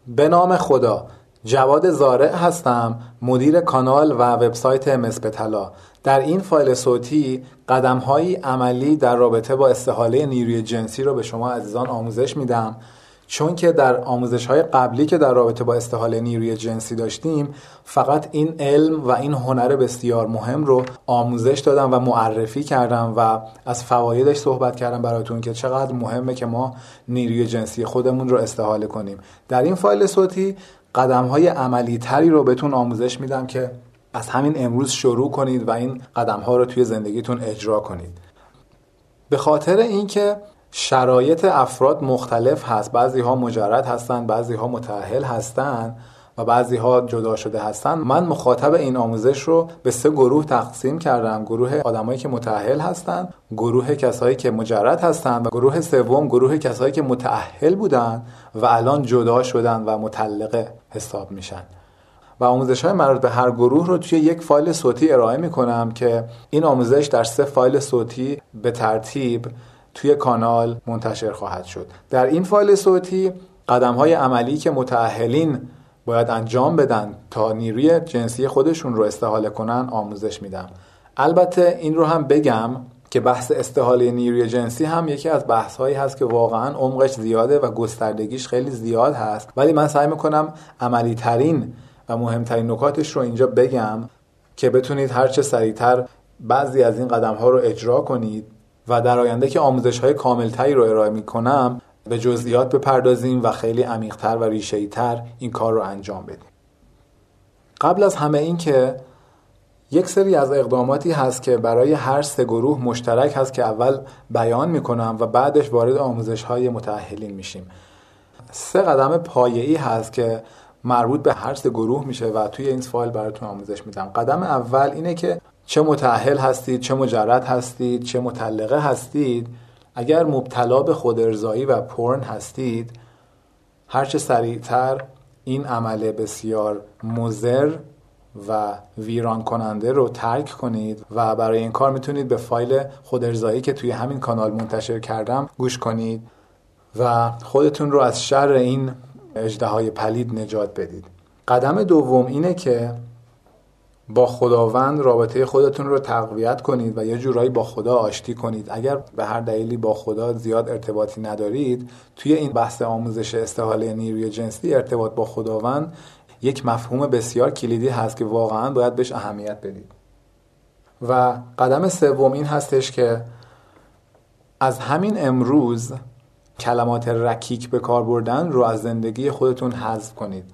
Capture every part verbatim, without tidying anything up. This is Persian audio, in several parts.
به نام خدا، جواد زارع هستم، مدیر کانال و وبسایت مس طلا. در این فایل صوتی قدم‌های عملی در رابطه با استحاله نیروی جنسی رو به شما عزیزان آموزش میدم، چون که در آموزش‌های قبلی که در رابطه با استحاله نیروی جنسی داشتیم فقط این علم و این هنر بسیار مهم رو آموزش دادم و معرفی کردم و از فوایدش صحبت کردم براتون که چقدر مهمه که ما نیروی جنسی خودمون رو استحاله کنیم. در این فایل صوتی قدم‌های عملی تری رو بهتون آموزش میدم که از همین امروز شروع کنید و این قدم‌ها رو توی زندگیتون اجرا کنید. به خاطر اینکه شرایط افراد مختلف هست، بعضی ها مجرد هستن، بعضی ها متأهل هستن و بعضی ها جدا شده هستن، من مخاطب این آموزش رو به سه گروه تقسیم کردم: گروه آدمایی که متأهل هستن، گروه کسایی که مجرد هستن و گروه سوم گروه کسایی که متأهل بودن و الان جدا شدن و مطلقه حساب میشن. و آموزش‌های مربوط به هر گروه رو توی یک فایل صوتی ارائه می‌کنم که این آموزش در سه فایل صوتی به ترتیب توی کانال منتشر خواهد شد. در این فایل صوتی قدم‌های عملی که متأهلین باید انجام بدن تا نیروی جنسی خودشون رو استحاله کنن آموزش میدم. البته این رو هم بگم که بحث استحاله نیروی جنسی هم یکی از بحث‌هایی هست که واقعاً عمقش زیاده و گستردگیش خیلی زیاد هست، ولی من سعی می‌کنم عملی ترین و مهمترین نکاتش رو اینجا بگم که بتونید هرچه سریعتر بعضی از این قدم‌ها رو اجرا کنید و در آینده که آموزش‌های کامل‌تری رو ارائه می‌کنم به جزئیات بپردازیم و خیلی عمیق‌تر و ریشه‌ای‌تر این کار رو انجام بدیم. قبل از همه این که یک سری از اقداماتی هست که برای هر سه گروه مشترک هست که اول بیان می‌کنم و بعدش وارد آموزش‌های متأهلین میشیم. سه قدم پایه‌ای هست که مربوط به هر سه گروه میشه و توی این فایل براتون آموزش میدم. قدم اول اینه که چه متأهل هستید، چه مجرد هستید، چه مطلقه هستید، اگر مبتلا به خودارضایی و پورن هستید، هرچه سریعتر این عمل بسیار مضر و ویران کننده رو ترک کنید و برای این کار میتونید به فایل خودارضایی که توی همین کانال منتشر کردم گوش کنید و خودتون رو از شر این اژدهای پلید نجات بدید. قدم دوم اینه که با خداوند رابطه خودتون رو تقویت کنید و یه جورایی با خدا آشتی کنید. اگر به هر دلیلی با خدا زیاد ارتباطی ندارید، توی این بحث آموزش استحاله نیروی جنسی ارتباط با خداوند یک مفهوم بسیار کلیدی هست که واقعا باید بهش اهمیت بدید. و قدم سوم این هستش که از همین امروز کلمات رکیک به کار بردن رو از زندگی خودتون حذف کنید.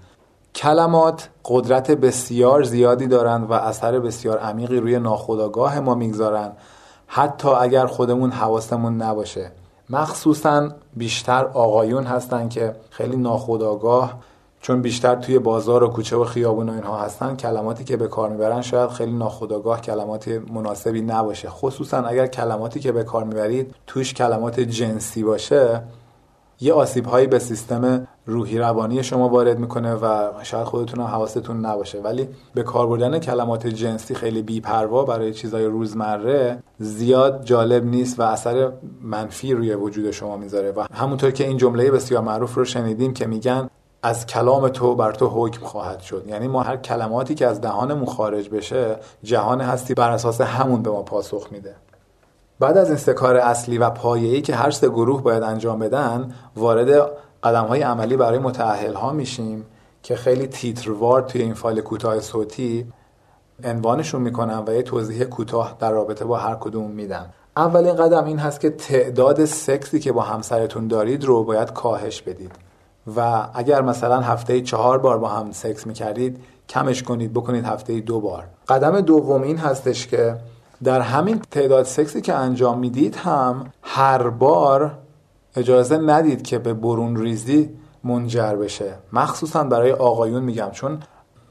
کلمات قدرت بسیار زیادی دارن و اثر بسیار عمیقی روی ناخودآگاه ما میگذارن، حتی اگر خودمون حواسمون نباشه. مخصوصا بیشتر آقایون هستن که خیلی ناخودآگاه، چون بیشتر توی بازار و کوچه و خیابون و اینها هستن، کلماتی که به کار میبرن شاید خیلی ناخودآگاه کلمات مناسبی نباشه. خصوصا اگر کلماتی که به کار میبرید توش کلمات جنسی باشه، یه آسیب‌هایی به سیستم روحی روانی شما وارد میکنه و شاید خودتون هم حواستون نباشه. ولی به کار بردن کلمات جنسی خیلی بی‌پروا برای چیزای روزمره زیاد جالب نیست و اثر منفی روی وجود شما میذاره. و همونطور که این جمله بسیار معروف رو شنیدیم که میگن از کلام تو بر تو حکم خواهد شد، یعنی ما هر کلماتی که از دهانمون خارج بشه، جهان هستی بر اساس همون به ما پاسخ میده. بعد از این سه کار اصلی و پایه‌ای که هر سه گروه باید انجام بدن، وارد قدم‌های عملی برای متأهل‌ها میشیم که خیلی تیتروار توی این فایل کوتاه صوتی عنوانشون میکنم و یه توضیح کوتاه در رابطه با هر کدوم میدم. اولین قدم این هست که تعداد سکسی که با همسرتون دارید رو باید کاهش بدید و اگر مثلا هفته‌ای چهار بار با هم سکس میکردید، کمش کنید، بکنید هفته‌ای دو بار. قدم دوم این هستش که در همین تعداد سکسی که انجام میدید هم هر بار اجازه ندید که به برون ریزی منجر بشه. مخصوصا برای آقایون میگم، چون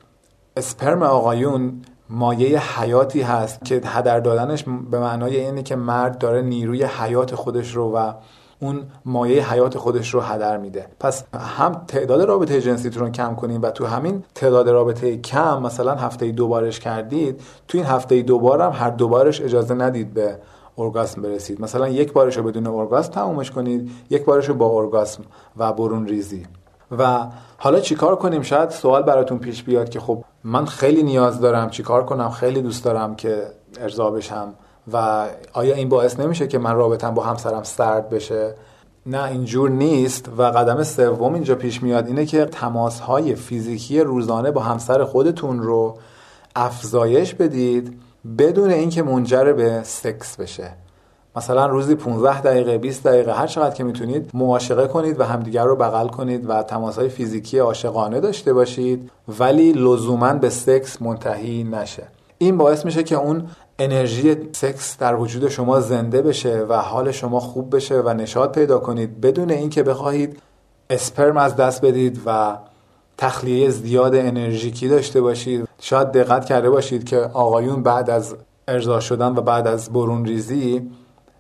اسپرم آقایون مایه حیاتی هست که هدر دادنش به معنای اینه که مرد داره نیروی حیات خودش رو و اون مایه حیات خودش رو هدر میده. پس هم تعداد رابطه جنسیتون رو کم کنین و تو همین تعداد رابطه کم مثلا هفته‌ای دوبارش کردید، تو این هفته‌ای دوبار هم هر دوبارش اجازه ندید به ارگاسم برسید. مثلا یک بارش رو بدون ارگاسم تمومش کنید، یک بارش رو با ارگاسم و برون ریزی. و حالا چیکار کنیم؟ شاید سوال براتون پیش بیاد که خب من خیلی نیاز دارم، چیکار کنم؟ خیلی دوست دارم که ارضا بشم و آیا این باعث نمیشه که من رابطم با همسرم سرد بشه؟ نه، اینجور نیست. و قدم سوم اینجا پیش میاد اینه که تماس‌های فیزیکی روزانه با همسر خودتون رو افزایش بدید بدون اینکه منجر به سکس بشه. مثلا روزی پانزده دقیقه، بیست دقیقه، هر چقدر که میتونید معاشقه کنید و همدیگر رو بغل کنید و تماس‌های فیزیکی عاشقانه داشته باشید، ولی لزوماً به سکس منتهی نشه. این باعث میشه که اون انرژی سکس در وجود شما زنده بشه و حال شما خوب بشه و نشاط پیدا کنید بدون اینکه بخواهید اسپرم از دست بدید و تخلیه زیاد انرژیکی داشته باشید. شاید دقت کرده باشید که آقایون بعد از ارضا شدن و بعد از برون ریزی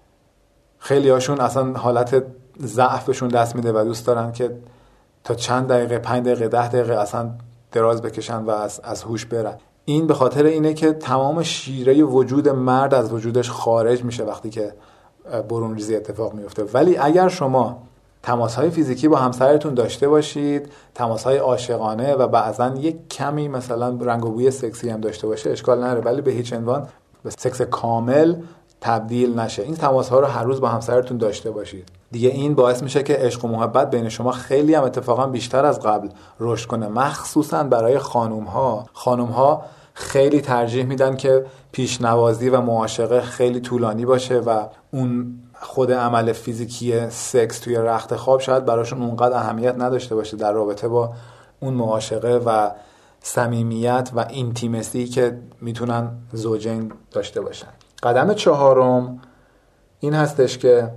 خیلی هاشون اصلا حالت ضعفشون دست میده و دوست دارن که تا چند دقیقه، پنج دقیقه، ده دقیقه اصلا دراز بکشن و از, از هوش برن. این به خاطر اینه که تمام شیره وجود مرد از وجودش خارج میشه وقتی که برون ریزی اتفاق میفته. ولی اگر شما تماس‌های فیزیکی با همسرتون داشته باشید، تماس‌های عاشقانه و بعضن یک کمی مثلا رنگ و بوی سکسی هم داشته باشه، اشکال نداره، ولی به هیچ عنوان به سکس کامل تبدیل نشه. این تماس‌ها رو هر روز با همسرتون داشته باشید. دیگه این باعث میشه که عشق و محبت بین شما خیلی هم اتفاقا بیشتر از قبل رشد کنه، مخصوصا برای خانوم‌ها. خانوم‌ها خیلی ترجیح میدن که پیشنوازی و معاشقه خیلی طولانی باشه و اون خود عمل فیزیکی سکس توی رخت خواب شاید براشون اونقدر اهمیت نداشته باشه در رابطه با اون معاشقه و صمیمیت و اینتیمسی که میتونن زوجین داشته باشن. قدم چهارم این هستش که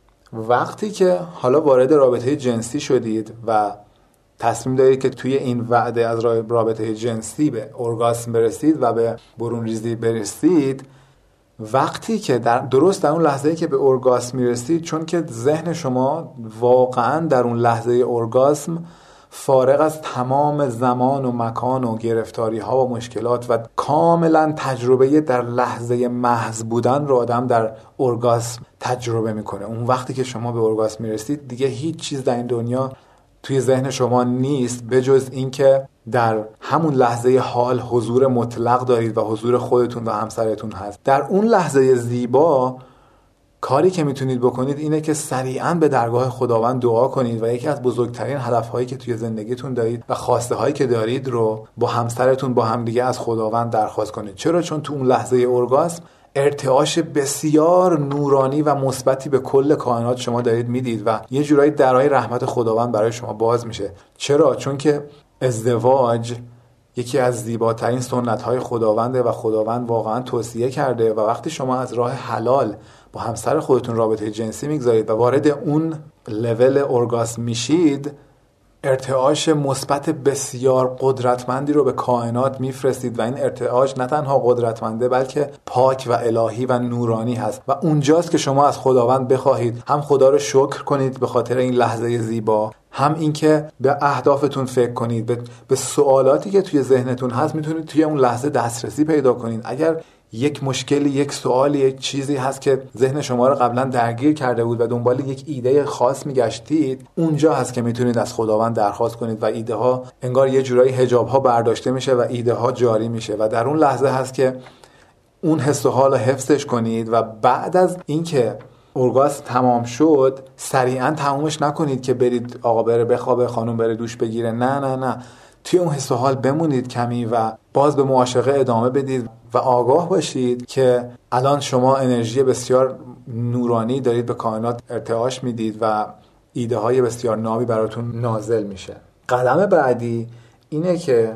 وقتی که حالا وارد رابطه جنسی شدید و تصمیم دارید که توی این وعده از رابطه جنسی به ارگاسم برسید و به برون ریزی برسید، وقتی که در درست در اون لحظه‌ای که به ارگاسم میرسید، چون که ذهن شما واقعا در اون لحظه ارگاسم فارغ از تمام زمان و مکان و گرفتاری ها و مشکلات و کاملا تجربه در لحظه محض بودن رو آدم در ارگاسم تجربه میکنه. اون وقتی که شما به ارگاسم میرسید دیگه هیچ چیز در این دنیا توی ذهن شما نیست بجز این که در همون لحظه حال حضور مطلق دارید و حضور خودتون و همسرتون هست. در اون لحظه زیبا کاری که میتونید بکنید اینه که سریعاً به درگاه خداوند دعا کنید و یکی از بزرگترین هدفهایی که توی زندگیتون دارید و خواسته هایی که دارید رو با همسرتون با همدیگه از خداوند درخواست کنید. چرا؟ چون تو اون لحظه ارگاسم ارتعاش بسیار نورانی و مثبتی به کل کائنات شما دارید میدید و یه جورایی درهای رحمت خداوند برای شما باز میشه. چرا؟ چون که ازدواج یکی از زیباترین سنت‌های خداونده و خداوند واقعا توصیه کرده و وقتی شما از راه حلال با همسر خودتون رابطه جنسی میگذارید و وارد اون لول ارگاسم میشید، ارتعاش مثبت بسیار قدرتمندی رو به کائنات میفرستید و این ارتعاش نه تنها قدرتمنده بلکه پاک و الهی و نورانی هست و اونجاست که شما از خداوند بخواهید هم خدا رو شکر کنید به خاطر این لحظه زیبا، هم اینکه به اهدافتون فکر کنید، به, به سوالاتی که توی ذهنتون هست میتونید توی اون لحظه دسترسی پیدا کنید. اگر یک مشکلی، یک سوالی، یک چیزی هست که ذهن شما رو قبلا درگیر کرده بود و دنبال یک ایده خاص میگشتید، اونجا هست که میتونید از خداوند درخواست کنید و ایده ها انگار یه جورایی حجاب ها برداشته میشه و ایده ها جاری میشه و در اون لحظه هست که اون حس و حال رو حفظش کنید و بعد از اینکه ارگاسم تمام شد سریعا تمومش نکنید که برید آقا بره بخوابه، خانم بره دوش بگیره. نه نه نه، توی اون حس و حال بمونید کمی و باز به معاشقه ادامه بدید و آگاه باشید که الان شما انرژی بسیار نورانی دارید به کائنات ارتعاش میدید و ایده های بسیار نابی براتون نازل میشه. قدم بعدی اینه که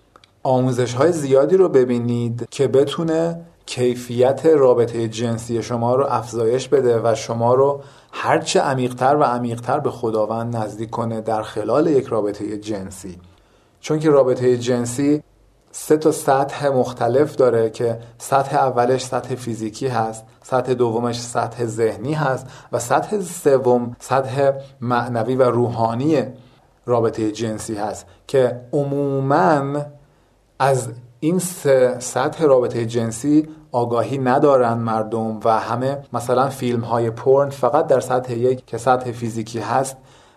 آموزش های زیادی رو ببینید که بتونه کیفیت رابطه جنسی شما رو افزایش بده و شما رو هرچه عمیق‌تر و عمیق‌تر به خداوند نزدیک کنه در خلال یک رابطه جنسی. چون که رابطه جنسی سه تا سطح مختلف داره که سطح اولش سطح فیزیکی هست، سطح دومش سطح ذهنی هست و سطح سوم سطح معنوی و روحانی رابطه جنسی هست که عموماً از این سه سطح رابطه جنسی آگاهی ندارن مردم و همه مثلا فیلم های پورن فقط در سطح یک که سطح فیزیکی هست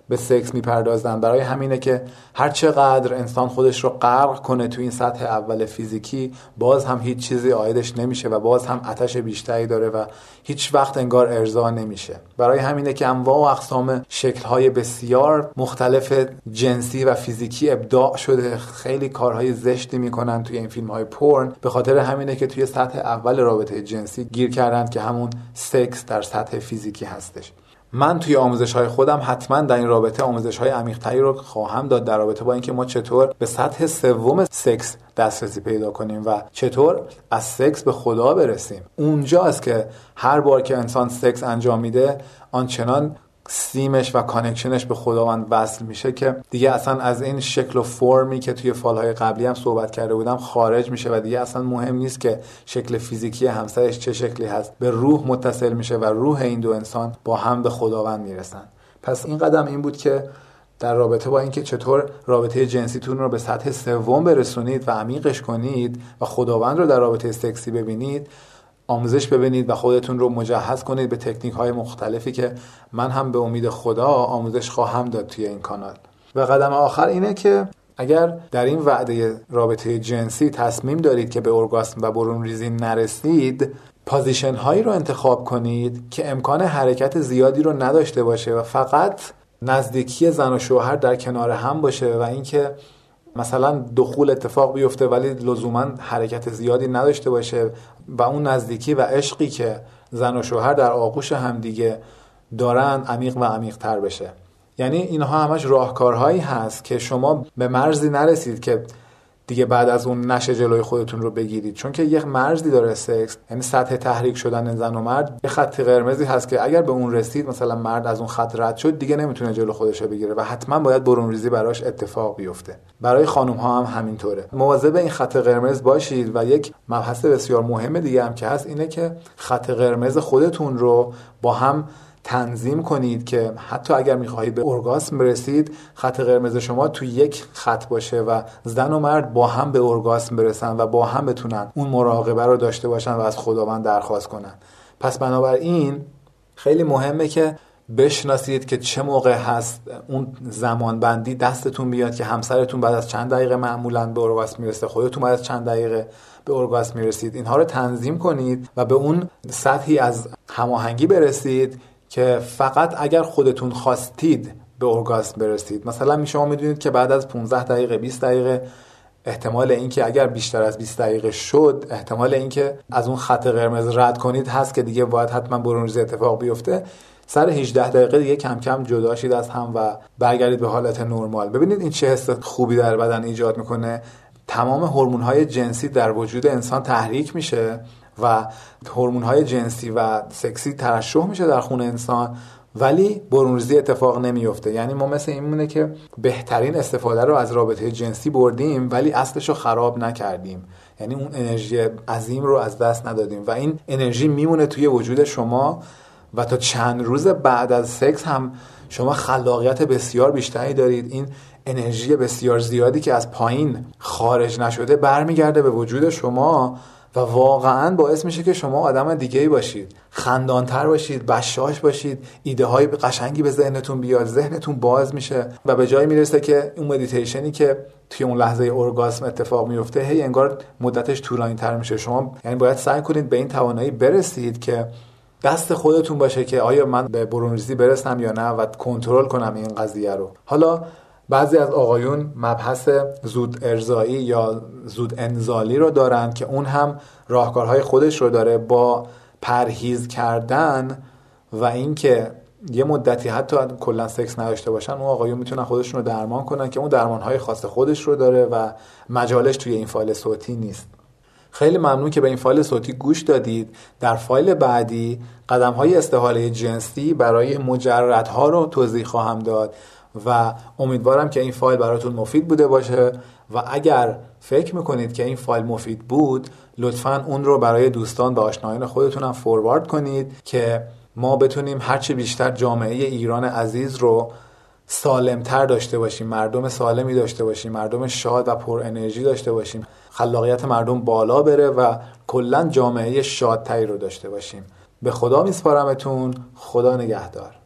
به سکس میپردازن. برای همینه که هر چقدر انسان خودش رو غرق کنه تو این سطح اول فیزیکی، باز هم هیچ چیزی عایدش نمیشه و باز هم آتش بیشتری داره و هیچ وقت انگار ارضا نمیشه. برای همینه که انواع و اقسام شکل‌های بسیار مختلف جنسی و فیزیکی ابداع شده. خیلی کارهای زشتی میکنن توی این فیلم‌های پورن، به خاطر همینه که توی سطح اول رابطه جنسی گیر کردن که همون سکس در سطح فیزیکی هستش. من توی آموزش‌های خودم حتما در این رابطه آموزش‌های عمیق‌تری رو خواهم داد در رابطه با اینکه ما چطور به سطح سوم سکس دسترسی پیدا کنیم و چطور از سکس به خدا برسیم. اونجاست که هر بار که انسان سکس انجام میده آنچنان سیمش و کانکشنش به خداوند وصل میشه که دیگه اصلا از این شکل و فرمی که توی فالهای قبلی هم صحبت کرده بودم خارج میشه و دیگه اصلا مهم نیست که شکل فیزیکی همسرش چه شکلی هست. به روح متصل میشه و روح این دو انسان با هم به خداوند میرسن. پس این قدم این بود که در رابطه با اینکه چطور رابطه جنسیتون رو به سطح سوم برسونید و عمیقش کنید و خداوند رو در رابطه سکسی ببینید، آموزش ببینید و خودتون رو مجهز کنید به تکنیک های مختلفی که من هم به امید خدا آموزش خواهم داد توی این کانال. و قدم آخر اینه که اگر در این وعده رابطه جنسی تصمیم دارید که به ارگاسم و برون ریزی نرسید، پوزیشن هایی رو انتخاب کنید که امکان حرکت زیادی رو نداشته باشه و فقط نزدیکی زن و شوهر در کنار هم باشه و اینکه مثلا دخول اتفاق بیفته ولی لزوما حرکت زیادی نداشته باشه و اون نزدیکی و عشقی که زن و شوهر در آغوش هم دیگه دارن عمیق و عمیق تر بشه. یعنی اینها همش راهکارهایی هست که شما به مرزی نرسید که دیگه بعد از اون نشه جلوی خودتون رو بگیرید، چون که یک مرزی داره سکس، یعنی سطح تحریک شدن زن و مرد یه خط قرمزی هست که اگر به اون رسید، مثلا مرد از اون خط رد شد، دیگه نمیتونه جلو خودش رو بگیره و حتما باید برون ریزی براش اتفاق بیفته. برای خانم ها هم همینطوره. مواظب این خط قرمز باشید. و یک مبحث بسیار مهم دیگه هم که هست اینه که خط قرمز خودتون رو با هم تنظیم کنید که حتی اگر میخواهید به ارگاسم برسید، خط قرمز شما تو یک خط باشه و زن و مرد با هم به ارگاسم برسن و با هم بتونن اون مراقبه رو داشته باشن و از خداوند درخواست کنن. پس بنابراین خیلی مهمه که بشناسید که چه موقع هست اون زمان بندی دستتون بیاد که همسرتون بعد از چند دقیقه معمولاً به ارگاسم میرسه، خودتون بعد از چند دقیقه به ارگاسم میرسید. اینها رو تنظیم کنید و به اون سطحی از هماهنگی برسید که فقط اگر خودتون خواستید به ارگاسم برسید. مثلا شما میدونید که بعد از پانزده دقیقه بیست دقیقه احتمال اینکه اگر بیشتر از بیست دقیقه شد، احتمال اینکه از اون خط قرمز رد کنید هست که دیگه باید حتما برون ریزی اتفاق بیفته. سر هجده دقیقه دیگه کم کم جدا شید از هم و برگردید به حالت نرمال. ببینید این چه حس خوبی در بدن ایجاد میکنه. تمام هورمون‌های جنسی در وجود انسان تحریک میشه و هورمون‌های جنسی و سکسی ترشح میشه در خون انسان، ولی برونریزی اتفاق نمیفته. یعنی ما مثل این مونه که بهترین استفاده رو از رابطه جنسی بردیم ولی اصلش رو خراب نکردیم. یعنی اون انرژی عظیم رو از دست ندادیم و این انرژی میمونه توی وجود شما و تا چند روز بعد از سکس هم شما خلاقیت بسیار بیشتری دارید. این انرژی بسیار زیادی که از پایین خارج نشده برمیگرده به وجود شما و واقعا باعث میشه که شما آدم دیگه‌ای باشید، خندانتر باشید، بشاش باشید، ایده های قشنگی به ذهنتون بیاد، ذهنتون باز میشه و به جایی میرسه که اون مدیتیشنی که توی اون لحظه اورگاسم اتفاق میفته هی انگار مدتش طولانی تر میشه. شما یعنی باید سعی کنید به این توانایی برسید که دست خودتون باشه که آیا من به برونریزی برسم یا نه و کنترل کنم این قضیه رو. حالا بعضی از آقایون مبحث زود ارضایی یا زود انزالی رو دارن که اون هم راهکارهای خودش رو داره با پرهیز کردن و اینکه یه مدتی حتی کلا سکس نداشته باشن. اون آقایون میتونن خودشون رو درمان کنن که اون درمانهای خاص خودش رو داره و مجالش توی این فایل صوتی نیست. خیلی ممنون که به این فایل صوتی گوش دادید. در فایل بعدی قدم‌های استحاله جنسی برای مجردها رو توضیح خواهم داد و امیدوارم که این فایل براتون مفید بوده باشه و اگر فکر میکنید که این فایل مفید بود لطفاً اون رو برای دوستان و آشنایان خودتون هم فوروارد کنید که ما بتونیم هرچه بیشتر جامعه ایران عزیز رو سالمتر داشته باشیم، مردم سالمی داشته باشیم، مردم شاد و پر انرژی داشته باشیم، خلاقیت مردم بالا بره و کلاً جامعه شادتری رو داشته باشیم. به خدا میسپارمتون. خدا نگهدار.